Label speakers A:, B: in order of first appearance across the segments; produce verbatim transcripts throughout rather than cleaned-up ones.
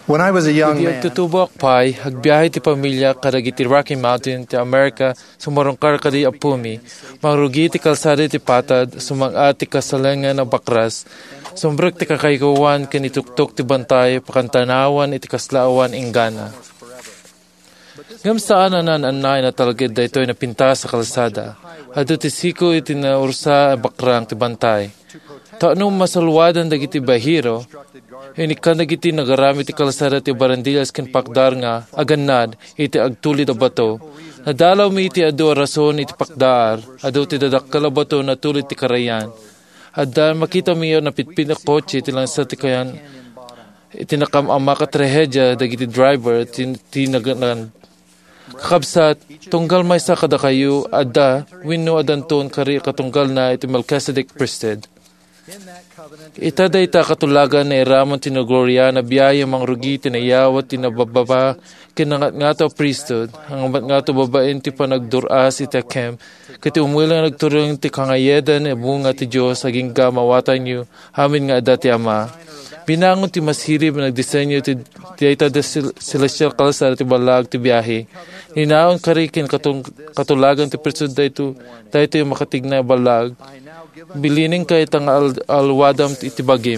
A: When I was a young
B: Hindi
A: man,
B: agtutubok pay, agbiyahe ti pamilya karagi ti Rocky Mountain ti Amerika, sumarungkar kadi apumi, mangrugi ti kalsada ti patad, sumang ti kasalangan ng bakras, sumbrek ti kakaygawan kanituktok ti bantay, pakantanawan iti kaslaawan ingana. Ngam saan anan anay na talagid da ito'y napinta sa kalsada, ado ti siko iti na ursa bakrang ti bantay. Taano masalwadan dagiti bahiro, inikan dagiti nagarami ti kalsada ti barandilas ken pakdar nga aganad iti agtulid a bato. Nadalaw mi iti adu rason iti pakdar, adu ti dadakkal a bato na tulid ti karayan. Adda makita mi yon napitpit na kotse iti lang sa ti kayan iti nakamama ka trahedya dagiti driver ti, ti naganan. Kakabsat, tunggal may sa kada kayo, adda, wino adanton kari katunggal na iti Melchizedek priesthood. Ita da ita katulagan na iramon tinagloria na biyaya mangrugi tinayawat tinabababa kinangat nga to priesthood ang amat nga to babaen ti panagduras iti kem kati umulang nagturong ti kangayedan e bunga ti Diyos aging gamawatan nyo amin nga adati ama. Binangon ti masirib na nagdisenyo ti ita da celestial kalsada ti balag ti biyahe. Ninaon karikin katung, katulagan ti priesthood da ito da ito yung makatigna balag. Bilining kay tang al alwadam itibagim.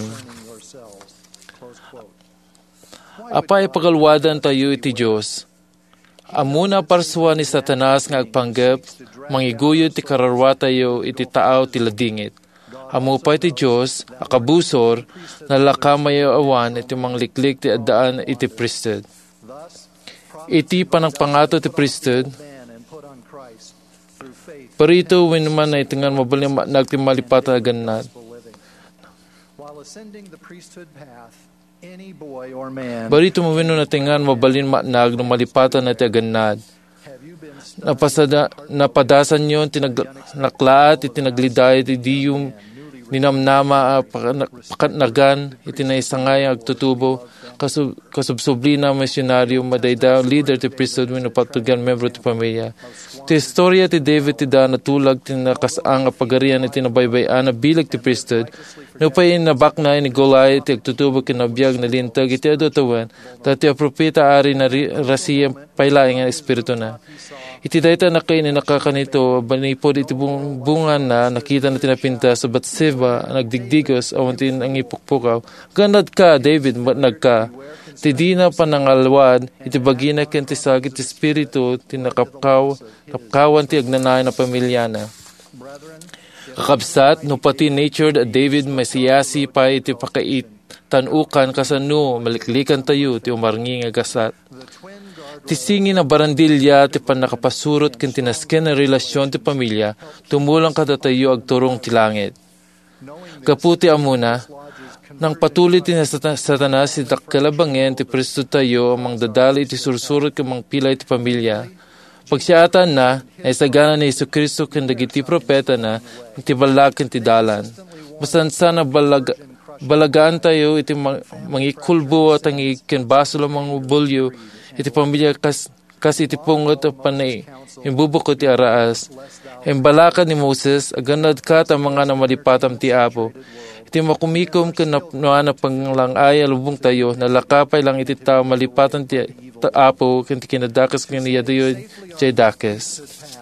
B: Apa ipagalwadan tayo iti Diyos. Amuna parswa ni Satanas nga agpanggap, mangiguyod ti kararwa tayo iti taaw ti ladingit. Amu pa iti Diyos, akabusor, nalakamayo awan iti mangliklik ti addaan iti priesthood. Iti panangpangato ti priesthood, parito winuman na itingan mabaling nagtimalipat na ganad. Barito mo winu na tingan mabalin matnag nung malipatan na iti ganad. Napasada, napadasan nyo, tinaklaat, itinagliday, iti yung ninamnama, pakatnagan, itinaisangay, agtutubo, kasub kasubsubli na misyonaryo, madayda, leader ti priesthood, winupatugan, membro ti pamilya. Ti istorya ti David ti da natulag, tinakasang apagarian, itinabaybayan, na bilag ti priesthood, nupayin na bakna, ni Golay, ti agtutubo, kinabiyag, na lintag, iti adotawan, dati apropita ari na rasiyang pailaing ang espiritu na. Iti dayta na kayo ni nakakanito, banipod iti bungan na nakita na tinapinta sa Batseba, nagdigdigos, awantin ang ipukpukaw. Ganad ka, David, matnag ka. Ti di na panangalwad, iti bagina ken ti sagit ti spiritu, tinakapkaw, kapkawan ti agnanay na pamilya na. Kakabsat, no pati natured at David masiyasi pa iti pakait, tanukan kasano, maliklikan tayo, ti umarngi nga gasat. Tisingi na barandilya ti panakapasurot ken tinasken na relasyon ti pamilya, tumulang kadatayo agturong ti langit. Kaputi amuna, nang patuloy ti Satanas ti dakkalabangen ti Kristo tayo amang dadali ti sursurot ken mang pilay ti pamilya. Pagsiatan na, ay sagana ni Jesu Kristo ken dagiti propeta na, ti balag ken ti dalan. Basansa na balag, balagaan tayo iti mangikulbo at ang ikenbasol ang bulyo, iti pamilya kas, kas iti pungot at panay, imbubukot ti araas. Imbalakad ni Moses, aganad ka ta mga namalipatam ti Apo. Iti makumikom ka na na panglangay alubong tayo, nalakapay lang iti tao malipatan ti Apo, kinti kinadakas kaniya dayo jay dakes.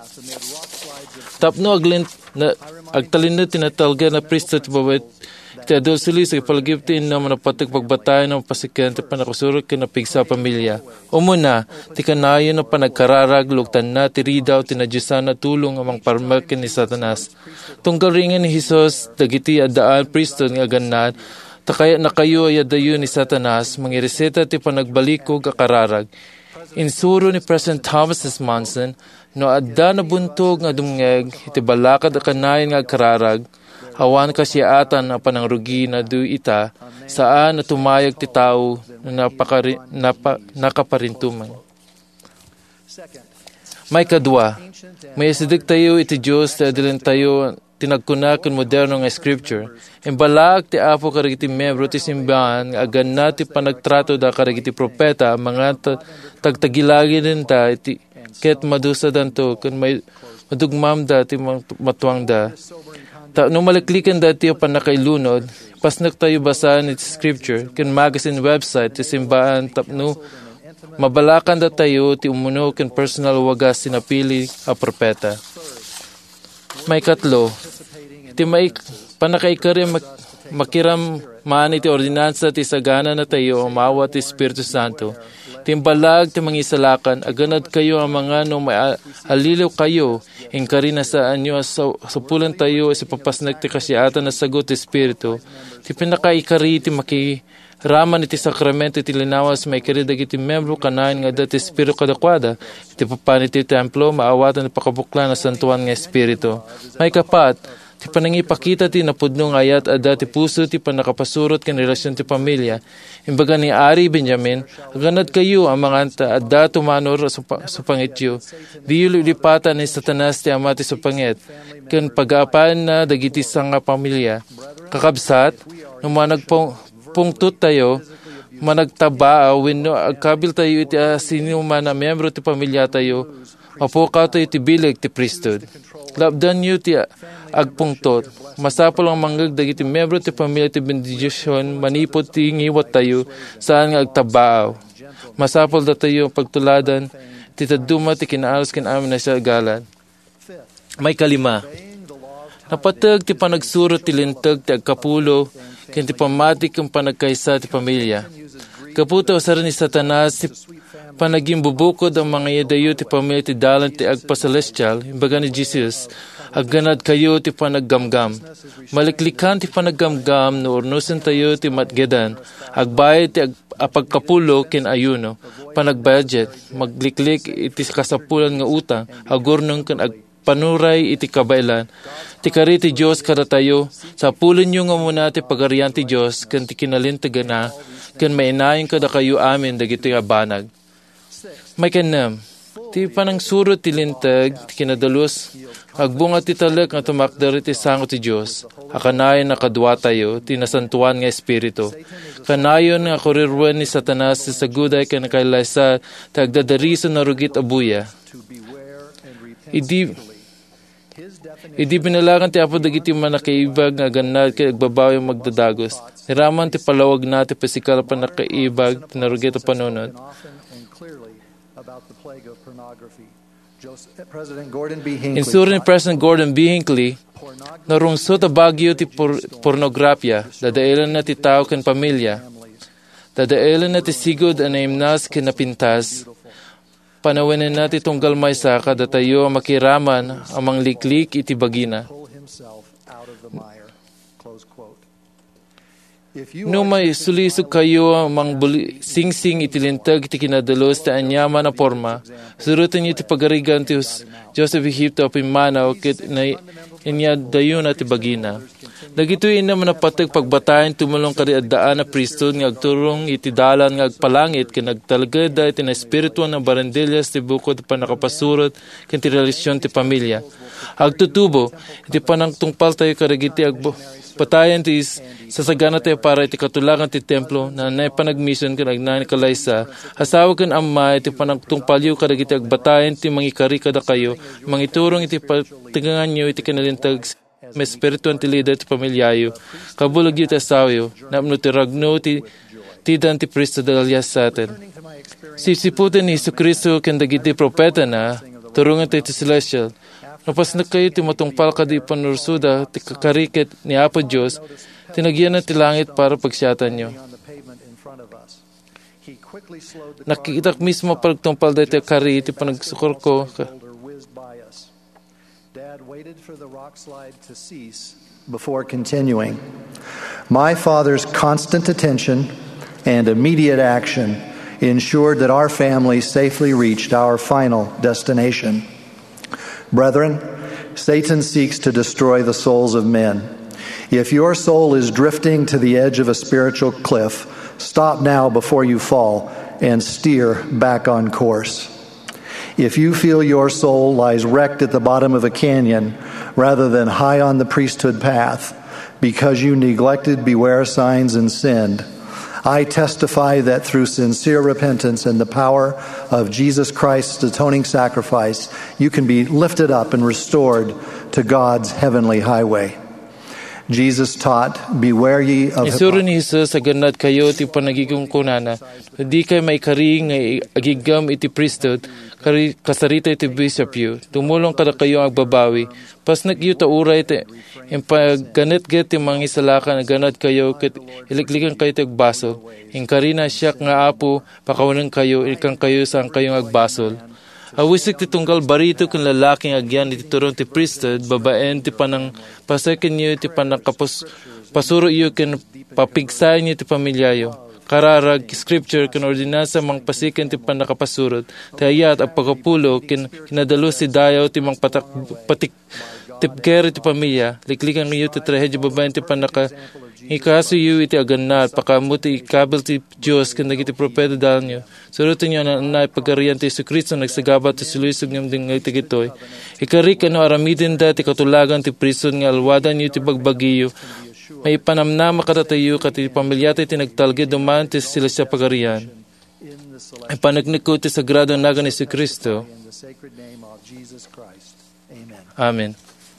B: Tapno aglint, na, agtalinot tinatalga na pristo ti bawat iti adol sili sa ipalagiptin na manapatig pagbatay ng pasikyan ti panakusurot ka na pigsa pamilya. Umuna, ti kanayo na panagkararag, lugtan na, ti ridaw, tinadyusan na tulong amang parmakin ni Satanas. Tunggal ringen ni Jesus, dagiti adaan, pristo nga ganad, takaya na kayo ay adayo ni Satanas, mangireseta ti panagbalikog akararag. Insuro ni President Thomas S. Monson, no adda na buntog nga dumngeg, iti balakad akanayan nga akararag, awan kasyatan na panangrugi na du ita, saan na tumayag ti tao na napakari, napa, nakaparintuman. May kadwa, may isidig tayo iti Diyos, ti adilin tayo, tinagkuna kun moderno nga scripture. Imbalag ti Apo karigiti membro ti simbahan, agan na ti panagtrato da karigiti propeta, mga tagtagilagi din ta, iti, ket madusa danto, kun may madugmam da, ti matuang da. Ta no maliklikan dati pa nakailunod, pasnak tayo basahan iti scripture, ken magazine website, ti simbahan tapno, mabalakan da tayo, ti umuno ken personal wagas sinapili a propeta. May katlo, ti may panakaikari mak makiram man iti ordinansa ti sagana na tayo, umawa ti Espiritu Santo, timbalag ti mangisalakan, aganad kayo ang mga no may aliliw kayo, ingkari na sa anyo sa, sa pulan tayo, sa papasnag ti kasyatan na sagot ti Espiritu, ti pinakaikari ti makiraman iti sakramento ti linawas, may karidag iti membro kanain nga dati Espiritu kadakwada, iti papan iti templo, maawatan na pakabuklan na santuan nga Espiritu. May kapat, ti panangipakita ti napudnong ayat ada ti puso ti panakapasurot ken relasyon ti pamilya. Imbaga ni Ari Benjamin, ganad kayo ang mga anta adda tumanor sa pangityo. Di lipatan ni Satanas ti ama ti supangit, ken pag-aapan na dagiti sanga pamilya. Kakabsat, no managpong pungtut tayo, managtaba wenno agkabil tayo iti sino man na membro ti pamilya tayo, mapukaw tayo ti bileg ti priesthood. Labdan nyo ti agpungtot. Masapol ang manggag dagiti membro ti pamilya ti bendisyon, manipot ti ngiwat tayo, saan nga agtabaaw. Masapol da tayo pagtuladan, ti taduma ti kinaalos kinamin na siya galan. May kalima. Napatag ti panagsurot ti lintag ti agkapulo, ken ti pamatik ang panagkaisa ti pamilya. Kaputo sa rin ni Satanas ti panaging bubukod ang mga yadayo ti pamilya ti dalan ti agpa-celestial, imbaga ni Jesus, agganad kayo ti panaggamgam. Maliklikan ti panaggamgam no urnusin tayo ti matgedan, agbayad ti ag- apagkapulo ken ayuno, panagbudget, magliklik iti kasapulan nga utang, agurnong ken agpanuray iti kabailan, ti kari ti Diyos kada tayo, sa pulon nyo nga muna ti pagarian ti Diyos, ken ti kinalintagan na, ken mainayin kada kayo amin dagiti abanag. May kanam, ti panang surot ti lintag, ti kinadalos, agbunga ti talek nga tumakdari ti sango ti Diyos, akanayon na kadwa tayo, ti nasantuan nga Espiritu. Kanayon nga kurirwan ni Satanas ti saguday ka nakailaysa, ti agdadariso na rugit abuya. Idi, idi binalagan ti apo dagiti manakaibag nga ganad kay agbabaw yung magdadagos. Niraman ti palawag na ti pisikal pa nakaibag, ti narugit o panunod. Insuro ni President Gordon B. Hinckley, narungsot a bagyo ti por- pornografya, dadailan na ti tao ken pamilya, dadailan na ti sigod a naimnas ken napintas, panawanin na ti tunggal maysa kada tayo makiraman amang liklik iti bagina. No may sulisog kayo mang buli, sing-sing itilintag iti kinadalos ti anyama na forma, surutin niyo ti pagarigan ti Joseph Egipto apimanaw kit na inya dayon at bagina. Dagitoy ina manapatag pagbatayan tumulong kadi addaan na priesthood nga agturong iti dalan nga agpalangit ken nagtalgeda iti na espiritu ng barandellas ti bukod pa nakapasurot ken ti relasyon ti pamilya. Agtutubo iti panangtungpal tayo karagiti agbo patayan ti sasagana tayo para iti katulakan ti templo na naipanagmission ken agnan kalaysa asawa ken amma iti panagtungpalyo kadagiti agbatayan ti mangikari kada kayo mangiturong iti patingangan nyo iti kinalintag may espirituan ti lider ti pamilyayo kabulag yu ti asawayo napno ti ragno ti tidan ti pristo dalyas sa atin. Sisiputin ni Jesucristo ken dagiti propeta na turungan tayo ti celestial. Napasnak kayo ti matungpal kadi panursuda ti kakarikit ni Apo Diyos, tinagyan na ti langit para pagsyatan nyo. Nakikitak mismo pagtungpal dati kari ti panagsukor ko.
A: Dad waited for the rock slide to cease before continuing. My father's constant attention and immediate action ensured that our family safely reached our final destination. Brethren, Satan seeks to destroy the souls of men. If your soul is drifting to the edge of a spiritual cliff, stop now before you fall and steer back on course. If you feel your soul lies wrecked at the bottom of a canyon rather than high on the priesthood path because you neglected beware signs and sinned, I testify that through sincere repentance and the power of Jesus Christ's atoning sacrifice, you can be lifted up and restored to God's heavenly highway. Jesus taught, "Beware ye of
B: Isuro
A: hypocrisy."
B: ni Jesus sa ganad kayo ti panagiging kunana. Di kay may kari nga agigam iti priesthood, kari kasarita iti bishop yu. Tumulong kada kayo ang agbabawi. Pas nagyo ta uray ti impaganet get ti mga isalakan ganad kayo ket iliklikan kayo ti agbasol. Inkari na siya nga apo pakawanan kayo ikang kayo sang kayong agbasol. Awisik ti tunggal barito kung lalaking agyan iti turong ti priesthood, babaen ti panang pasakin niyo ti panang kapos pasuro iyo ken papigsayan niyo ti pamilyayo. Kararag scripture ken ordinansa mang pasiken ti panakapasurot. Ti ayat ang pagkapulo ken kinadalo si dayaw ti mang patak patik tipker ti pamilya. Liklikan niyo ti trahedya babaen ti panaka ikaso yu iti aganat, pakamuti ikabel ti Diyos ken dagiti propeta dahil nyo. Surutin nyo na na pagkariyan ti Jesu-Kristo nagsagabat ti siluisog nyo din nga itigitoy. Ikarik ano aramidin da ti katulagan ti prison nga alwadan nyo ti bagbagiyo. May panamnama katatayo kati pamilyate ti nagtalgi duman ti sila siya pagkariyan. Ay panagniko ti sagrado naga ni Jesu-Kristo. Amen.